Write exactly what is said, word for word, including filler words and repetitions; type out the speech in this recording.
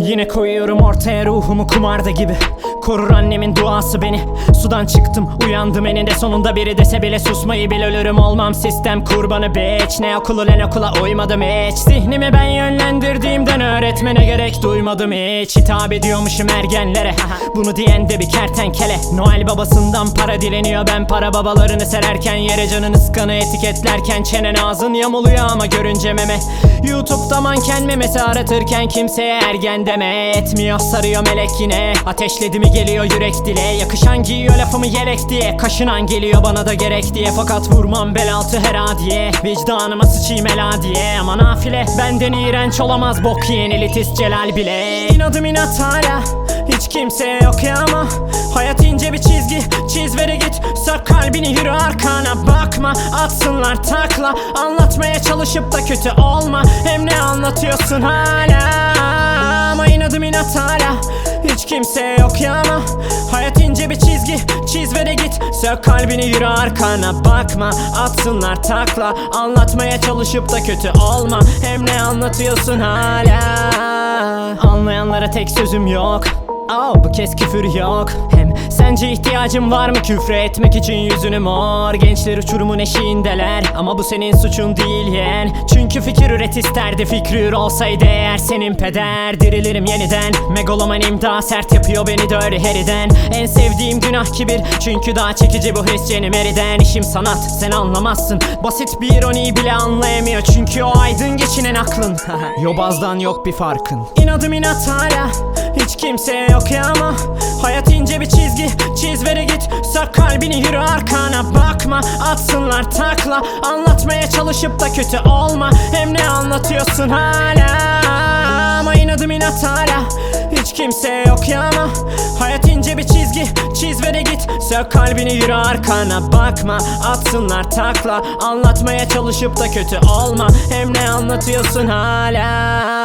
Yine koyuyorum ortaya ruhumu kumarda gibi. Korur annemin duası beni. Sudan çıktım uyandım eninde sonunda, biri dese bile susmayı bil, ölürüm olmam sistem kurbanı bitch. Ne okulu lan okula uymadım hiç. Zihnimi ben yönlendirdiğimden öğretmene gerek duymadım hiç. Hitap ediyormuşum ergenlere, bunu diyen de bir kertenkele. Noel babasından para dileniyor, ben para babalarını sererken yere canını sıkanı etiketlerken. Çenen ağzın yamuluyor ama görünce meme. YouTube'da manken memesi aratırken kimseye ergen deme. Etmiyor sarıyor melek yine. Ateşledi mi geliyor yürek dile. Yakışan giyiyor lafımı yelek diye. Kaşınan geliyor bana da gerek diye. Fakat vurmam bel altı her adiye. Vicdanıma sıçayım ela diye. Ama nafile benden iğrenç olamaz bok yiyen elitist Celal bile. İnadım inat hala, hiç kimseye yok ya ama. Hayat ince bir çizgi, çiz ve de git. Sök kalbini yürü arkana bakma. Atsınlar takla, anlatmaya çalışıp da kötü olma. Hem ne anlatıyorsun hala. Ama inadım inat hala, hiç kimseye yok ya ama. Hayat ince bir çizgi, çiz ve de git. Sök kalbini yürü arkana bakma. Atsınlar takla, anlatmaya çalışıp da kötü olma. Hem ne anlatıyorsun hala. Anlayanlara tek sözüm yok. Oh, bu kez küfür yok. Hem sence ihtiyacım var mı küfre etmek için yüzünü mor? Gençler uçurumun eşiğindeler ama bu senin suçun değil yeğen. Çünkü fikir üret isterdi, fikri ür olsaydı eğer senin peder. Dirilirim yeniden, megalomanim daha sert yapıyor beni de öyle heriden. En sevdiğim günah kibir, çünkü daha çekici bu his cenim eriden. İşim sanat, sen anlamazsın. Basit bir ironiyi bile anlayamıyor, çünkü o aydın geçinen aklın. Yobazdan yok bir farkın. İnadım inat hala, hiç kimseye yok ya ama. Hayat ince bir çizgi, çiz ve de git. Sök kalbini yürü arkana bakma. Atsınlar takla, anlatmaya çalışıp da kötü olma. Hem ne anlatıyorsun hala. Ama inadım inat hala, hiç kimseye yok ya ama. Hayat ince bir çizgi, çiz ve de git. Sök kalbini yürü arkana bakma. Atsınlar takla, anlatmaya çalışıp da kötü olma. Hem ne anlatıyorsun hala.